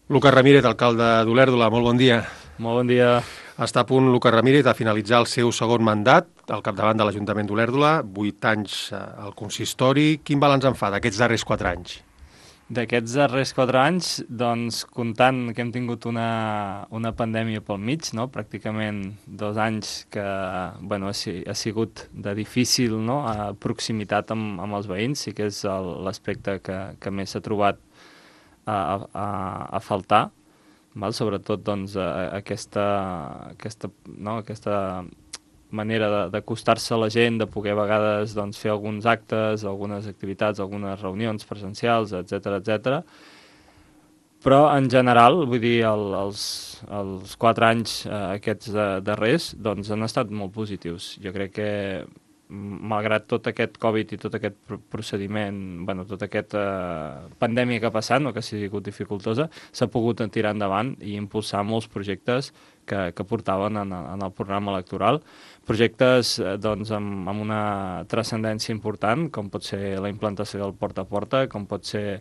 Lucas Ramírez, alcalde d'Olèrdola, molt bon dia. Molt bon dia. Està a punt Lucas Ramírez a finalitzar el seu segon mandat al capdavant de l'Ajuntament d'Olèrdola, 8 anys al consistori. Quin balanç en fa d'aquests darrers 4 anys? D'aquests darrers 4 anys, doncs, comptant que hem tingut una pandèmia pel mig, no? Pràcticament 2 anys que ha sigut de difícil, no? Proximitat amb els veïns, sí que és l'aspecte que més s'ha trobat a faltar, val? Sobretot doncs, aquesta manera d'acostar-se a la gent, de poder a vegades doncs, fer alguns actes, algunes activitats, algunes reunions presencials, etc. Però en general, vull dir, els 4 anys aquests darrers doncs, han estat molt positius. Jo crec que malgrat tot aquest Covid i tot aquest procediment, tota aquesta pandèmia que ha passat, no, que ha sigut dificultosa, s'ha pogut tirar endavant i impulsar molts projectes que portaven en el programa electoral. Projectes doncs, amb una transcendència important, com pot ser la implantació del porta a porta, com pot ser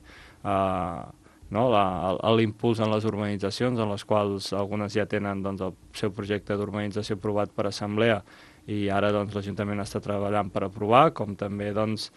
l'impuls en les urbanitzacions, en les quals algunes ja tenen doncs, el seu projecte d'urbanització aprovat per assemblea, i ara doncs, l'Ajuntament està treballant per aprovar, com també doncs,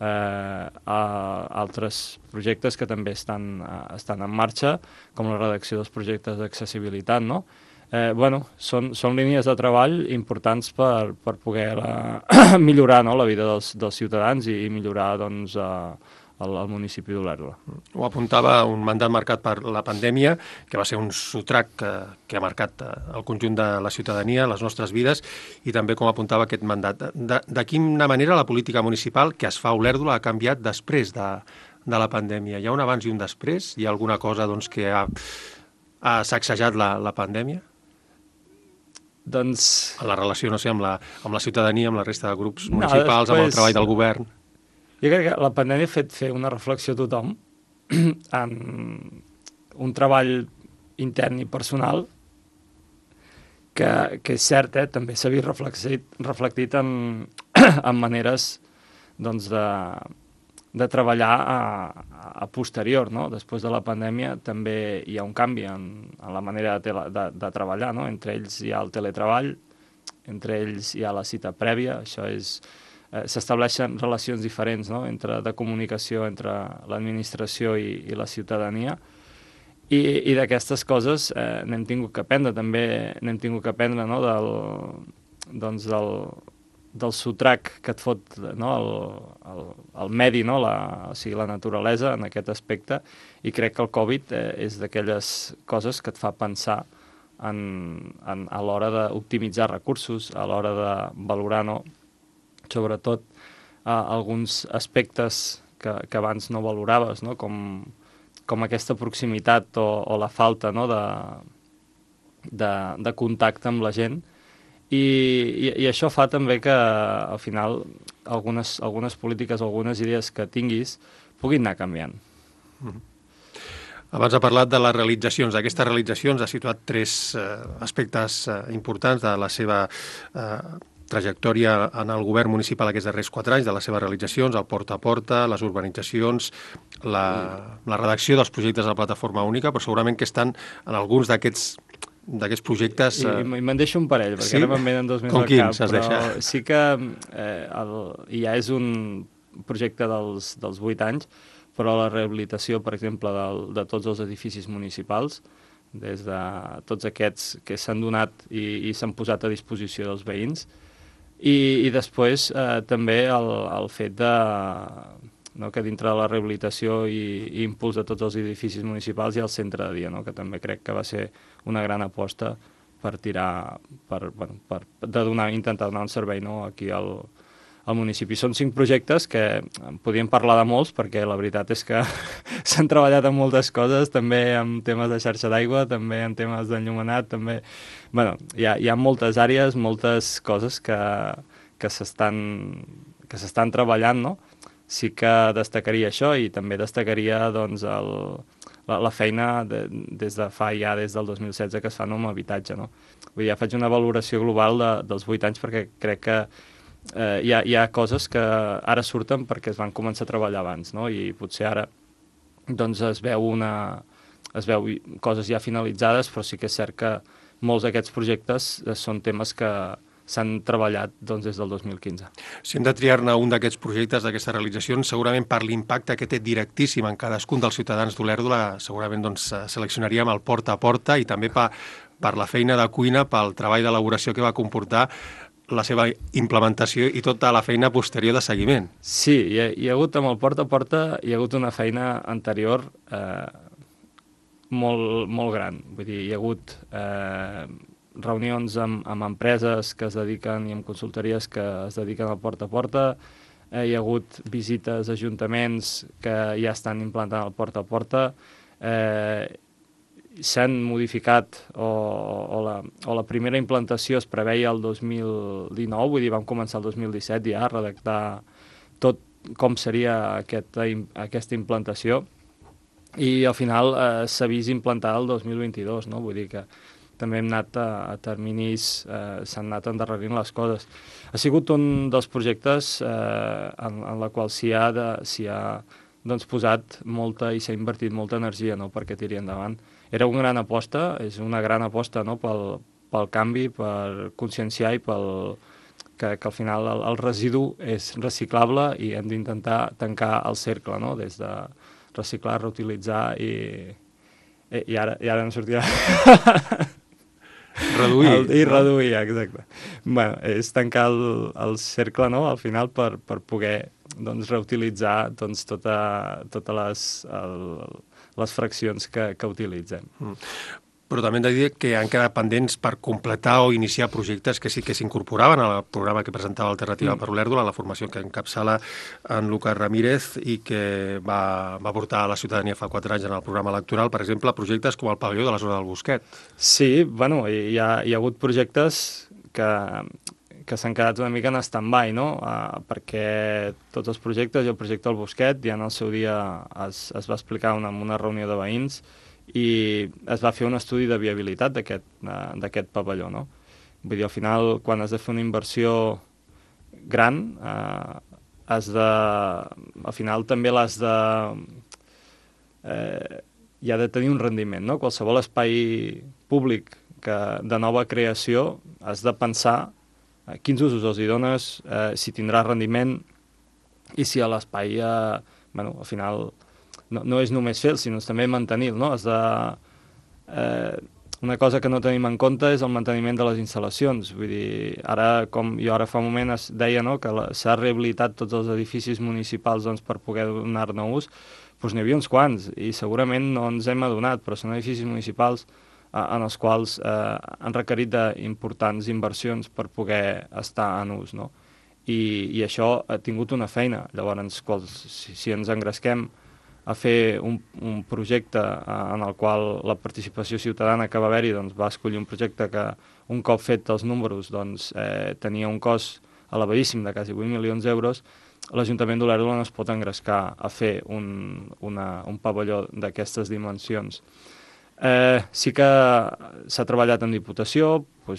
altres projectes que també estan en marxa, com la redacció dels projectes d'accessibilitat, no? Són línies de treball importants per poder millorar, no, la vida dels ciutadans i millorar doncs, al municipi d'Olèrdola. Ho apuntava, un mandat marcat per la pandèmia, que va ser un sotrac que ha marcat el conjunt de la ciutadania, les nostres vides, i també, com apuntava, aquest mandat. De quina manera la política municipal que es fa a Olèrdola ha canviat després de la pandèmia? Hi ha un abans i un després? Hi ha alguna cosa doncs, que ha sacsejat la pandèmia? Doncs... En la relació, no sé, amb la ciutadania, amb la resta de grups municipals, amb el treball del govern? Jo crec que la pandèmia ha fet fer una reflexió a tothom en un treball intern i personal que és cert, també s'ha vist reflectit en maneres doncs, de treballar a posterior, no? Després de la pandèmia també hi ha un canvi en la manera de treballar, no? Entre ells hi ha el teletreball, entre ells hi ha la cita prèvia, això és... s'estableixen relacions diferents, no? De comunicació entre l'administració i la ciutadania, i d'aquestes coses n'hem tingut que aprendre, també n'hem tingut que aprendre, no? del sotrac que et fot, no? el medi, no? O sigui, la naturalesa en aquest aspecte, i crec que el Covid és d'aquelles coses que et fa pensar a l'hora d'optimitzar recursos, a l'hora de valorar, no? Sobretot alguns aspectes que abans no valoraves, no? Com aquesta proximitat o la falta, no? de contacte amb la gent, i això fa també que al final algunes polítiques, algunes idees que tinguis puguin anar canviant. Abans ha parlat de les realitzacions. D'aquestes realitzacions ha situat 3 aspectes importants de la seva trajectòria en el govern municipal aquests darrers 4 anys, de les seves realitzacions, el porta a porta, les urbanitzacions, la redacció dels projectes de la plataforma única, però segurament que estan en alguns d'aquests projectes... I me'n deixo un parell, perquè ara me'n venen 2 més al cap, però sí que ja és un projecte dels 8 anys, però la rehabilitació, per exemple, de tots els edificis municipals, des de tots aquests que s'han donat i s'han posat a disposició dels veïns, i després també el fet que dintre de la rehabilitació i impuls de tots els edificis municipals hi ha el centre de dia, no? Que també crec que va ser una gran aposta per intentar donar un servei, no? Aquí al municipi. Són 5 projectes que podríem parlar de molts, perquè la veritat és que s'han treballat en moltes coses, també en temes de xarxa d'aigua, també en temes d'enllumenat, també... Hi ha moltes àrees, moltes coses que s'estan treballant, no? Sí que destacaria això, i també destacaria doncs, la feina des del 2016 que es fa amb habitatge, no? Vull dir, ja faig una valoració global dels 8 anys, perquè crec que hi ha coses que ara surten perquè es van començar a treballar abans, no? I potser ara doncs, es veu es veu coses ja finalitzades, però sí que és cert que molts d'aquests projectes són temes que s'han treballat doncs, des del 2015. Si hem de triar-ne un d'aquests projectes, d'aquestes realitzacions, segurament per l'impacte que té directíssim en cadascun dels ciutadans d'Olèrdola, segurament doncs, seleccionaríem el porta a porta i també per la feina de cuina, pel treball d'elaboració que va comportar la seva implementació i tota la feina posterior de seguiment. Sí, hi ha hagut amb el porta a porta, hi ha hagut una feina anterior molt, molt gran. Vull dir, hi ha hagut reunions amb empreses que es dediquen i amb consultories que es dediquen al porta a porta, hi ha hagut visites a ajuntaments que ja estan implantant el porta a porta, s'han modificat o la primera implantació es preveia el 2019, vull dir, vam començar el 2017 ja a redactar tot com seria aquesta implantació i al final s'ha vist implantada el 2022, no? Vull dir que també hem anat a terminis, s'han anat endarrerint les coses. Ha sigut un dels projectes en la qual s'hi ha doncs, posat molta i s'ha invertit molta energia, no?, perquè tiri endavant. Era una gran aposta, és una gran aposta, no?, pel canvi, per conscienciar i que al final el residu és reciclable i hem d'intentar tancar el cercle, no?, des de reciclar, reutilitzar i ara em sortirà... Reduir, exacte. Bueno, és tancar el cercle, no?, al final per poder doncs, reutilitzar doncs, totes les fraccions que utilitzem. Però també hem de dir que han quedat pendents per completar o iniciar projectes que sí que s'incorporaven al programa que presentava Alternativa per Olèrdola, la formació que encapçala en Lucas Ramírez i que va portar a la ciutadania fa 4 anys en el programa electoral, per exemple, projectes com el pavelló de la zona del Bosquet. Sí, bueno, hi ha hagut projectes que s'han quedat una mica en stand-by, no? Perquè tots els projectes, i el projecte del Bosquet, ja en el seu dia es va explicar en una reunió de veïns i es va fer un estudi de viabilitat d'aquest pavelló, no? Vull dir, al final, quan has de fer una inversió gran, al final també hi ha de tenir un rendiment, no? Qualsevol espai públic de nova creació has de pensar quins usos els hi dones, si tindrà rendiment i si a l'espai, al final, no és només fer-lo, sinó també mantenir-lo, no? Una cosa que no tenim en compte és el manteniment de les instal·lacions. Vull dir, ara fa un moment es deia, no?, que s'ha rehabilitat tots els edificis municipals doncs, per poder donar-ne ús, doncs n'hi havia uns quants i segurament no ens hem adonat, però són edificis municipals en els quals han requerit d'importants inversions per poder estar en ús, no? I això ha tingut una feina. Llavors, si ens engresquem a fer un projecte en el qual la participació ciutadana que va haver-hi doncs, va escollir un projecte que un cop fet els números doncs, tenia un cost elevadíssim de quasi 8 milions d'euros, l'Ajuntament d'Olèrdola no es pot engrescar a fer un pavelló d'aquestes dimensions. Sí que s'ha treballat en Diputació,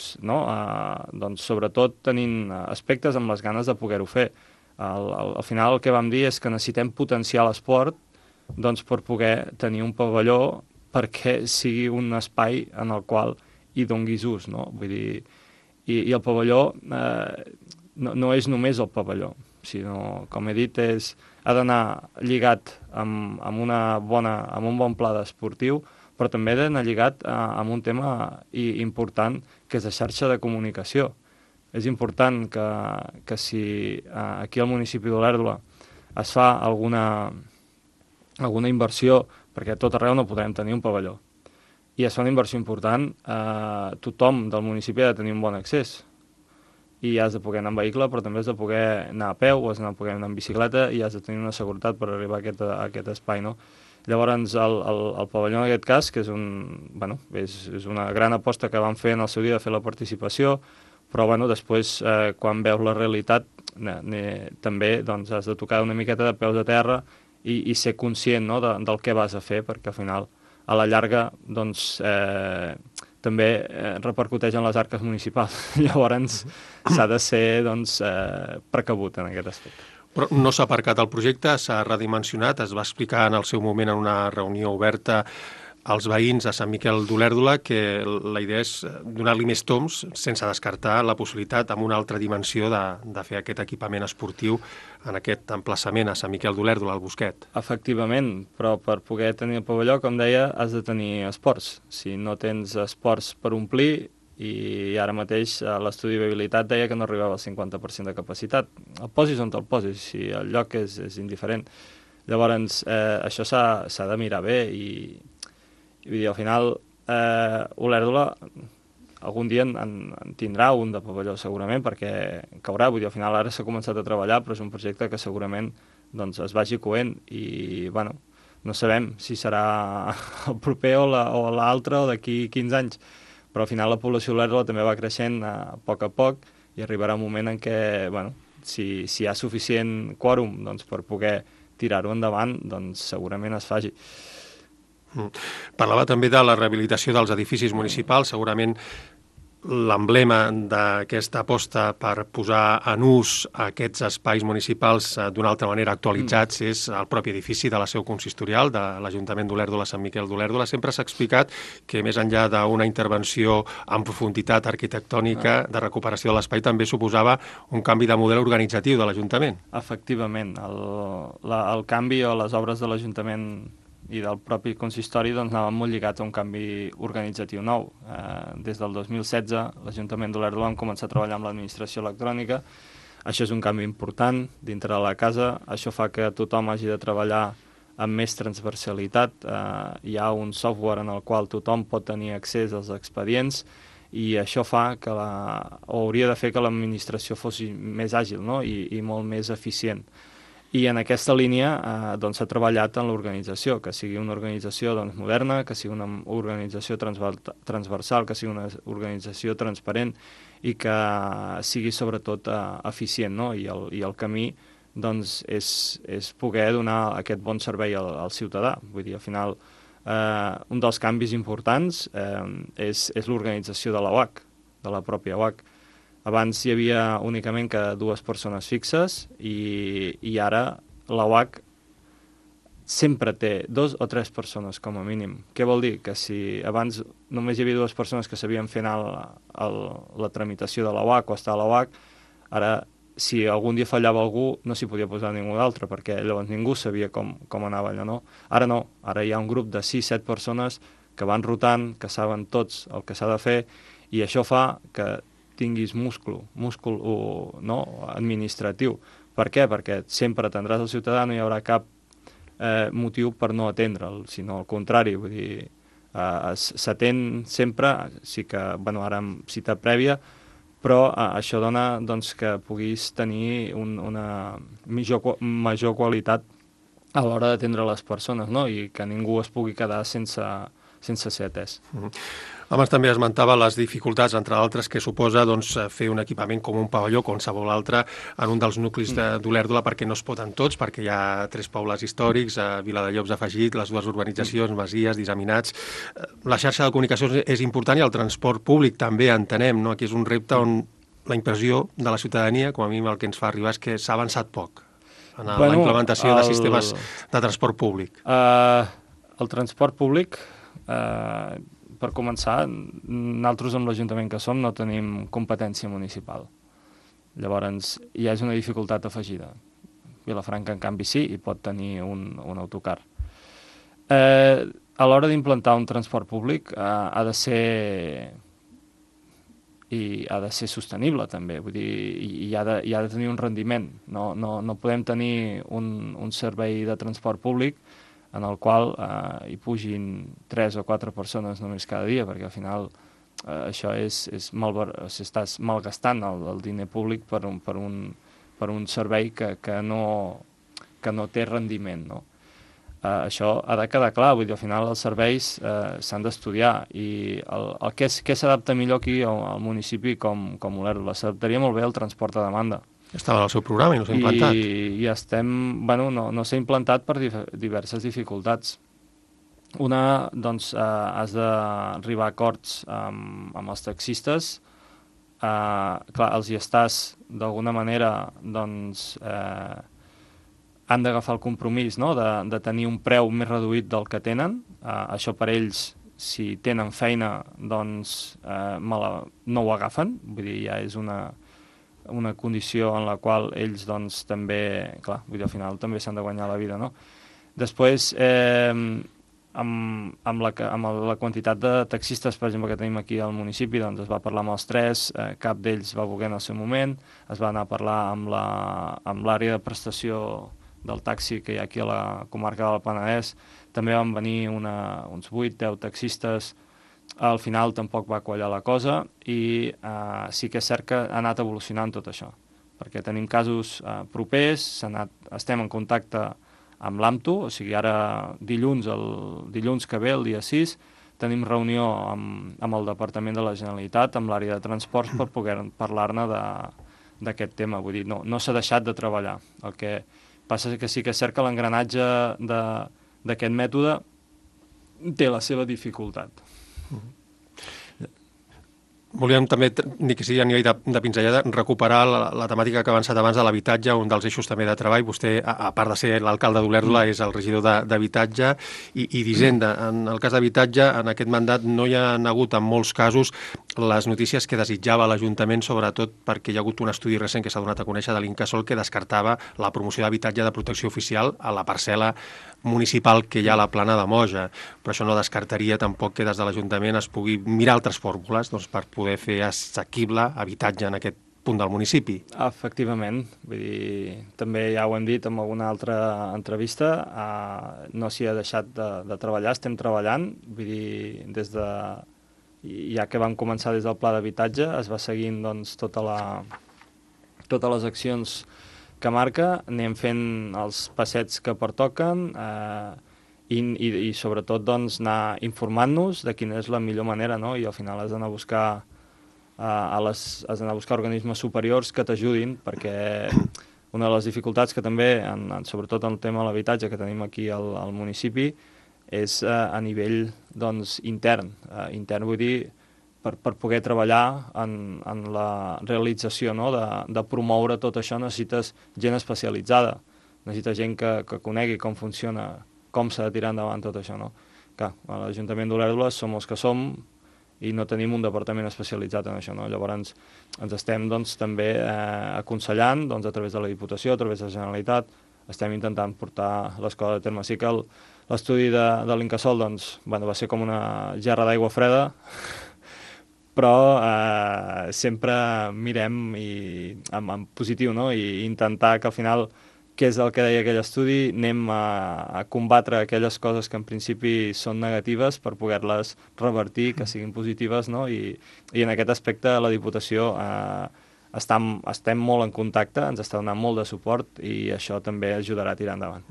doncs, sobretot tenint aspectes amb les ganes de poder-ho fer. Al final el que vam dir és que necessitem potenciar l'esport doncs, per poder tenir un pavelló perquè sigui un espai en el qual hi donguis ús, no? Vull dir, i el pavelló no és només el pavelló, sinó, com he dit, ha d'anar lligat amb un bon pla esportiu, però també ha d'anar lligat amb un tema important, que és la xarxa de comunicació. És important que si aquí al municipi d'Olèrdola es fa alguna inversió, perquè a tot arreu no podrem tenir un pavelló, i es fa una inversió important, tothom del municipi ha de tenir un bon accés. I has de poder anar en vehicle, però també has de poder anar a peu, has de poder anar en bicicleta i has de tenir una seguretat per arribar a aquest espai, no? Llavors, el pavelló en aquest cas, que és una gran aposta que vam fer en el seu dia de fer la participació, però després, quan veus la realitat, també doncs, has de tocar una miqueta de peus a terra i ser conscient, no?, del que vas a fer, perquè al final, a la llarga, doncs, també repercuteix en les arques municipals. Llavors, s'ha de ser doncs, precabut en aquest aspecte. Però no s'ha aparcat el projecte, s'ha redimensionat, es va explicar en el seu moment en una reunió oberta als veïns a Sant Miquel d'Olèrdola que la idea és donar-li més toms sense descartar la possibilitat amb una altra dimensió de fer aquest equipament esportiu en aquest emplaçament a Sant Miquel d'Olèrdola, al Bosquet. Efectivament, però per poder tenir el pavelló, com deia, has de tenir esports. Si no tens esports per omplir, i ara mateix l'estudi de viabilitat deia que no arribava al 50% de capacitat. El posis on te'l posis, si el lloc és indiferent. Llavors, això s'ha de mirar bé i vull dir, al final, Olèrdola algun dia en tindrà un de pavelló segurament, perquè caurà. Vull dir, al final ara s'ha començat a treballar, però és un projecte que segurament doncs, es vagi coent i, bueno, no sabem si serà el proper o l'altre o d'aquí 15 anys. Però al final la població d'Olèrdola també va creixent a poc i arribarà un moment en què, bueno, si hi ha suficient quòrum doncs, per poder tirar-ho endavant, doncs segurament es faci. Parlava també de la rehabilitació dels edificis municipals, segurament l'emblema d'aquesta aposta per posar en ús aquests espais municipals d'una altra manera actualitzats és el propi edifici de la seu consistorial de l'Ajuntament d'Olèrdola, Sant Miquel d'Olèrdola. Sempre s'ha explicat que més enllà d'una intervenció en profunditat arquitectònica de recuperació de l'espai també suposava un canvi de model organitzatiu de l'Ajuntament. Efectivament, el canvi o les obres de l'Ajuntament i del propi consistori doncs, anaven molt lligats a un canvi organitzatiu nou. Des del 2016 l'Ajuntament d'Olèrdola vam començar a treballar amb l'administració electrònica. Això és un canvi important dintre de la casa. Això fa que tothom hagi de treballar amb més transversalitat. Hi ha un software en el qual tothom pot tenir accés als expedients i això fa que hauria de fer que l'administració fos més àgil, no? I molt més eficient. I en aquesta línia doncs, s'ha treballat en l'organització, que sigui una organització doncs, moderna, que sigui una organització transversal, que sigui una organització transparent i que sigui sobretot eficient, no? I el camí doncs, és poder donar aquest bon servei al ciutadà. Vull dir, al final, un dels canvis importants és l'organització de la UAC, de la pròpia UAC. Abans hi havia únicament que 2 persones fixes i ara la UAC sempre té 2 o 3 persones com a mínim. Què vol dir? Que si abans només hi havia 2 persones que sabien fer la tramitació de la UAC o estar a la UAC, ara si algun dia fallava algú no s'hi podia posar ningú d'altre perquè llavors ningú sabia com anava allò, no? Ara no, ara hi ha un grup de 6-7 persones que van rotant, que saben tots el que s'ha de fer i això fa que tinguis múscul no? Administratiu. Per què? Perquè sempre atendràs el ciutadà, no hi haurà cap motiu per no atendre'l, sinó al contrari, vull dir, s'atén sempre, sí que, bueno, ara amb cita prèvia, però això dona doncs, que puguis tenir una major qualitat a l'hora d'atendre les persones, no? I que ningú es pugui quedar sense ser atès. Abans també esmentava les dificultats, entre altres, que suposa doncs, fer un equipament com un pavelló, qualsevol altre, en un dels nuclis d'Olèrdola, perquè no es poden tots, perquè hi ha 3 pobles històrics, Viladellobs afegit, les 2 urbanitzacions, masies, disseminats. La xarxa de comunicacions és important i el transport públic també entenem, no? Aquí és un repte on la impressió de la ciutadania, com a mínim el que ens fa arribar, és que s'ha avançat poc en la implementació de sistemes de transport públic. El transport públic... Per començar, nosaltres amb l'Ajuntament que som no tenim competència municipal. Llavors, ja és una dificultat afegida. Vilafranca, en canvi, sí, i pot tenir un autocar. A l'hora d'implantar un transport públic ha de ser sostenible, també. Vull dir, i ha de tenir un rendiment. No podem tenir un servei de transport públic en el qual hi pugin 3 o 4 persones només cada dia, perquè al final això estàs malgastant el diner públic per un servei que no té rendiment, no? Això ha de quedar clar, vull dir, al final els serveis s'han d'estudiar i què s'adapta millor aquí al municipi com Olèrdola? S'adaptaria molt bé al transport a demanda. Estava al seu programa i no s'ha implantat. I no s'ha implantat per diverses dificultats. Una, doncs, has d'arribar a acords amb els taxistes. Clar, els hi estàs, d'alguna manera, doncs, han d'agafar el compromís, no?, de tenir un preu més reduït del que tenen. Això per ells, si tenen feina, doncs no ho agafen, vull dir, ja és una condició en la qual ells doncs també, clar, vull dir, al final també s'han de guanyar la vida, no? Després, amb la quantitat de taxistes, per exemple, que tenim aquí al municipi, doncs es va parlar amb els 3, cap d'ells va voler en el seu moment, es va anar a parlar amb l'àrea de prestació del taxi que hi ha aquí a la comarca del Penedès, també van venir uns 8-10 taxistes, al final tampoc va quallar la cosa i sí que és cert que ha anat evolucionant tot això, perquè tenim casos propers, estem en contacte amb l'AMTU, o sigui, ara dilluns que ve, el dia 6, tenim reunió amb el Departament de la Generalitat, amb l'àrea de transports, per poder parlar-ne d'aquest tema. Vull dir, no s'ha deixat de treballar. El que passa és que sí que és cert que l'engranatge d'aquest mètode té la seva dificultat. Volíem també, ni que sigui a nivell de pinzellada, recuperar la temàtica que ha avançat abans de l'habitatge, un dels eixos també de treball. Vostè, a part de ser l'alcalde d'Olèrdola, és el regidor d'habitatge i d'Hisenda. En el cas d'habitatge, en aquest mandat no hi ha hagut, en molts casos, les notícies que desitjava l'Ajuntament, sobretot perquè hi ha hagut un estudi recent que s'ha donat a conèixer de l'Incasòl que descartava la promoció d'habitatge de protecció oficial a la parcel·la municipal que hi ha a la Plana de Moja. Però això no descartaria tampoc que des de l'Ajuntament es pugui mirar altres fórmules per poder fer assequible habitatge en aquest punt del municipi. Efectivament, vull dir, també ja ho hem dit en alguna altra entrevista, no s'hi ha deixat de treballar, estem treballant, vull dir, ja que vam començar des del pla d'habitatge, es va seguint doncs, totes les accions que marca, anem fent els passets que pertoquen i sobretot doncs, anar informant-nos de quina és la millor manera, no? I al final has d'anar a buscar organismes superiors que t'ajudin, perquè una de les dificultats que també, sobretot en el tema de l'habitatge que tenim aquí al municipi, és a nivell doncs, intern. Intern vull dir per poder treballar en la realització, no? de promoure tot això necessites gent especialitzada, necessites gent que conegui com funciona, com s'ha de tirar endavant tot això. No? Clar, a l'Ajuntament d'Olèrdola som els que som i no tenim un departament especialitzat en això. No? Llavors ens estem doncs, també aconsellant doncs, a través de la Diputació, a través de la Generalitat, estem intentant portar les coses a terme. Sí que l'estudi de l'Incasòl doncs, va ser com una gerra d'aigua freda, però sempre mirem en positiu, no? I intentar que al final, què és el que deia aquell estudi, anem a combatre aquelles coses que en principi són negatives per poder-les revertir, que siguin positives, no? I en aquest aspecte la Diputació estem molt en contacte, ens està donant molt de suport i això també ajudarà a tirar endavant.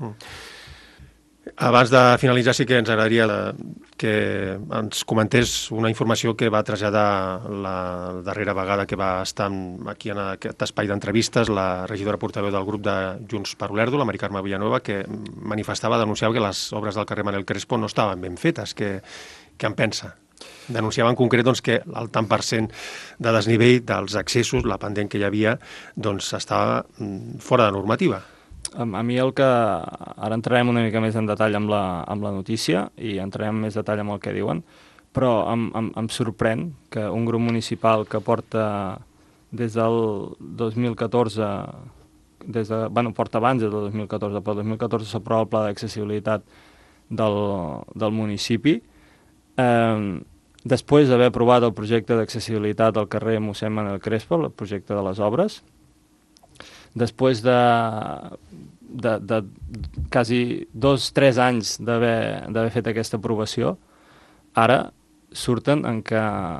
Abans de finalitzar, sí que ens agradaria que ens comentés una informació que va traslladar la darrera vegada que va estar aquí en aquest espai d'entrevistes la regidora portaveu del grup de Junts per Olèrdola, la Mari Carme Villanueva, que denunciava que les obres del carrer Manel Crespo no estaven ben fetes. Què en pensa? Denunciava en concret doncs, que el tant per cent de desnivell dels accessos, la pendent que hi havia, doncs, estava fora de normativa. A mi ara entrarem una mica més en detall amb la notícia i entrarem més detall amb el que diuen, però em sorprèn que un grup municipal que porta des del 2014, porta abans del 2014, però el 2014 s'aprova el pla d'accessibilitat del municipi, després d'haver aprovat el projecte d'accessibilitat al carrer Mossèn Manel Crespo, el projecte de les obres, després de quasi 2-3 anys d'haver fet aquesta aprovació, ara surten en que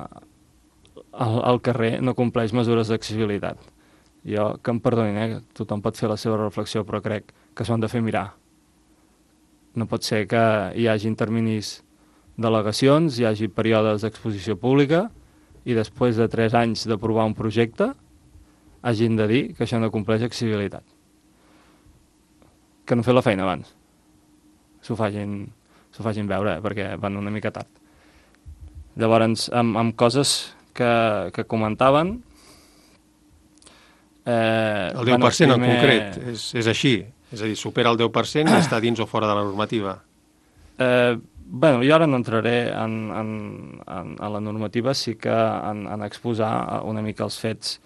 el carrer no compleix mesures d'accessibilitat. Jo, que em perdonin, tothom pot fer la seva reflexió, però crec que s'ho han de fer mirar. No pot ser que hi hagi terminis d'al·legacions, hi hagi períodes d'exposició pública i després de 3 anys d'aprovar un projecte hagin de dir que això no compleix accessibilitat. Que no han fet la feina abans. S'ho facin veure, perquè van una mica tard. Llavors, amb coses que comentaven... El 10% en concret, és així. És a dir, supera el 10% i està dins o fora de la normativa. Bueno, jo ara no entraré en la normativa, sí que en exposar una mica els fets.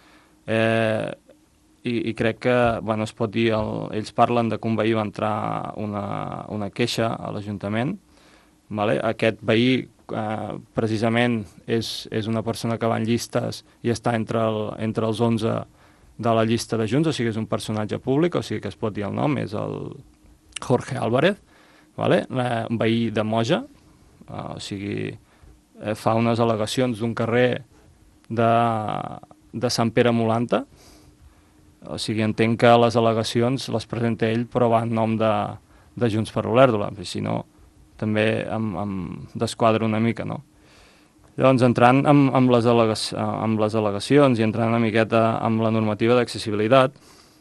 I crec que, bueno, es pot dir, ells parlen de que un veí va entrar una queixa a l'Ajuntament. Vale? Aquest veí, precisament, és una persona que va en llistes i està entre els 11 de la llista de Junts, o sigui, és un personatge públic, o sigui que es pot dir el nom, és el Jorge Álvarez, vale? Un veí de Moja, o sigui, fa unes al·legacions d'un carrer de Sant Pere Molanta, o sigui, entenc que les al·legacions les presenta ell, però va en nom de Junts per Olèrdola, si no, també em desquadra una mica, no? Llavors, entrant amb les al·legacions i entrant una miqueta amb la normativa d'accessibilitat,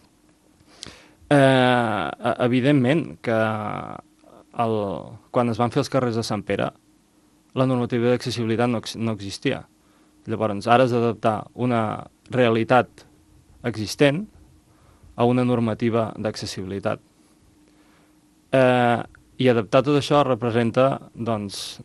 evidentment que quan es van fer els carrers de Sant Pere, la normativa d'accessibilitat no existia. Llavors, ara has d'adaptar una realitat existent a una normativa d'accessibilitat. I adaptar tot això representa, doncs,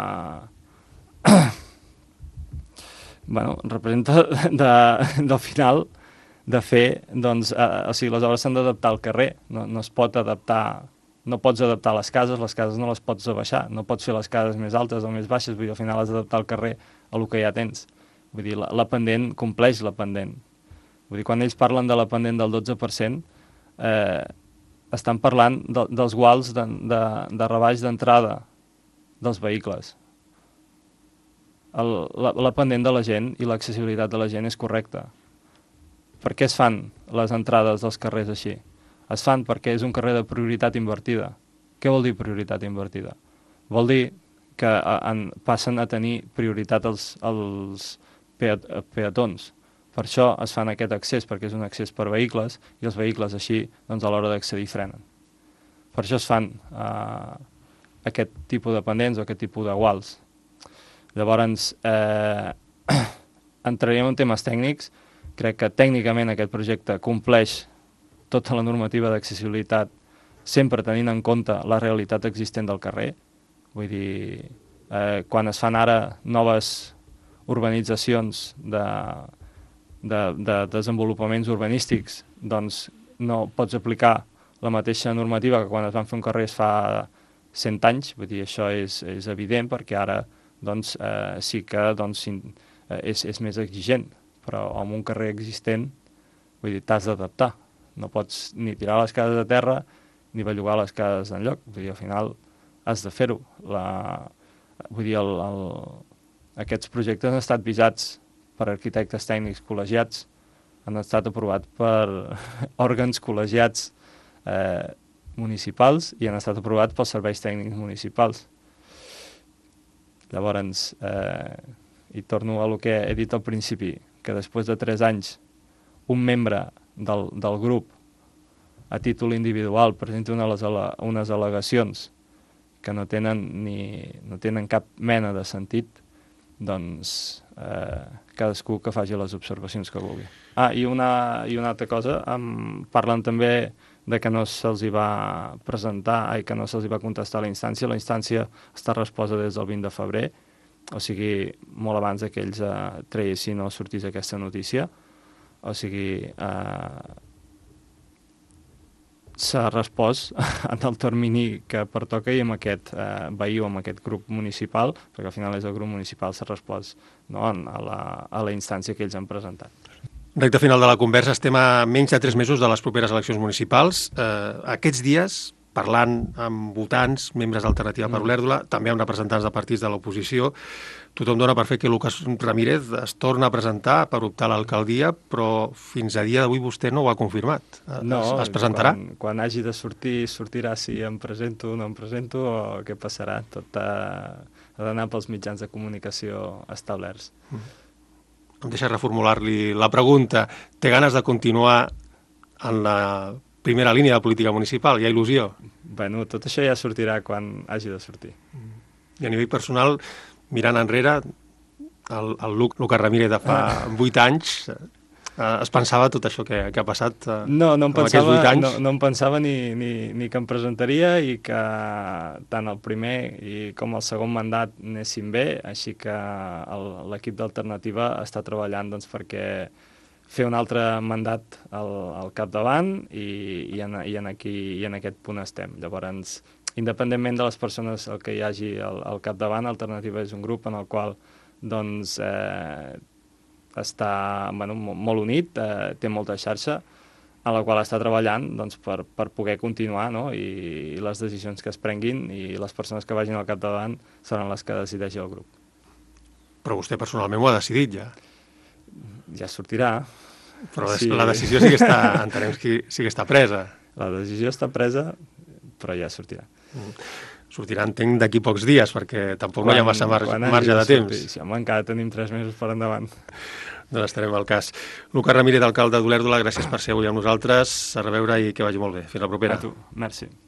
representa del final de fer, doncs, o sigui, les obres s'han d'adaptar al carrer, no es pot adaptar, no pots adaptar les cases no les pots abaixar, no pots fer les cases més altes o més baixes, vull dir, al final has d'adaptar el carrer a el que ja tens. Vull dir, la pendent compleix la pendent. Vull dir, quan ells parlen de la pendent del 12%, estan parlant dels guals de rebaix d'entrada dels vehicles. La pendent de la gent i l'accessibilitat de la gent és correcta. Per què es fan les entrades dels carrers així? Es fan perquè és un carrer de prioritat invertida. Què vol dir prioritat invertida? Vol dir que passen a tenir prioritat els peatons. Per això es fan aquest accés, perquè és un accés per vehicles, i els vehicles així, doncs, a l'hora d'accedir frenen. Per això es fan aquest tipus de pendents o aquest tipus de guals. Llavors, entraríem en temes tècnics. Crec que tècnicament aquest projecte compleix tota la normativa d'accessibilitat, sempre tenint en compte la realitat existent del carrer. Vull dir, quan es fan ara noves urbanitzacions de desenvolupaments urbanístics, doncs no pots aplicar la mateixa normativa que quan es van fer un carrer fa 100 anys, vull dir, això és evident, perquè ara doncs, sí que doncs, és més exigent, però amb un carrer existent, vull dir, t'has d'adaptar. No pots ni tirar les cases a terra ni bellugar les cases enlloc. Vull dir, al final has de fer-ho. Vull dir, aquests projectes han estat visats per arquitectes tècnics col·legiats, han estat aprovats per òrgans col·legiats municipals i han estat aprovats pels serveis tècnics municipals. Llavors, i torno a el que he dit al principi, que després de 3 anys un membre del grup a títol individual presenta unes al·legacions que no tenen cap mena de sentit, doncs cadascú que faci les observacions que vulgui. I una altra cosa, parlen també de que no se'ls va presentar i que no se'ls va contestar a la instància. La instància està resposta des del 20 de febrer, o sigui, molt abans que ells traiessin o sortís aquesta notícia. O sigui, s'ha respost en el termini que pertoca i amb aquest veí o amb aquest grup municipal, perquè al final és el grup municipal, s'ha respost, no, a la instància que ells han presentat. Recte final de la conversa, estem a menys de 3 mesos de les properes eleccions municipals. Aquests dies, parlant amb votants, membres d'Alternativa per Olèrdola, també amb representants de partits de l'oposició, tothom dona per fet que Lucas Ramírez es torna a presentar per optar a l'alcaldia, però fins a dia d'avui vostè no ho ha confirmat. Es presentarà? Quan hagi de sortir, sortirà si em presento o no em presento o què passarà. Tot ha d'anar pels mitjans de comunicació establerts. Em deixa reformular-li la pregunta. Té ganes de continuar en la primera línia de política municipal? Hi ha il·lusió? Bueno, tot això ja sortirà quan hagi de sortir. I a nivell personal, mirant enrere, el Lucas Ramírez de fa 8 anys es pensava tot això que ha passat no em aquests 8 anys? No em pensava ni que em presentaria i que tant el primer com el segon mandat anessin bé, així que l'equip d'Alternativa està treballant doncs, perquè fer un altre mandat al capdavant i en aquest punt estem. Llavors, independentment de les persones que hi hagi al capdavant, Alternativa és un grup en el qual doncs, està molt unit, té molta xarxa, a la qual està treballant doncs, per poder continuar, no? I les decisions que es prenguin i les persones que vagin al capdavant seran les que decideixi el grup. Però vostè personalment ho ha decidit ja. Ja sortirà. Però sí. La decisió sí que està, entenem que sí que està presa. La decisió està presa, però ja sortirà. Sortirà, entenc, d'aquí pocs dies, perquè tampoc no hi ha massa marge de temps. Sí, home, encara tenim 3 mesos per endavant. Doncs estarem al cas. Lucas Ramírez, alcalde d'Olèrdola, gràcies per ser avui amb nosaltres. A reveure i que vagi molt bé. Fins la propera. A tu, merci.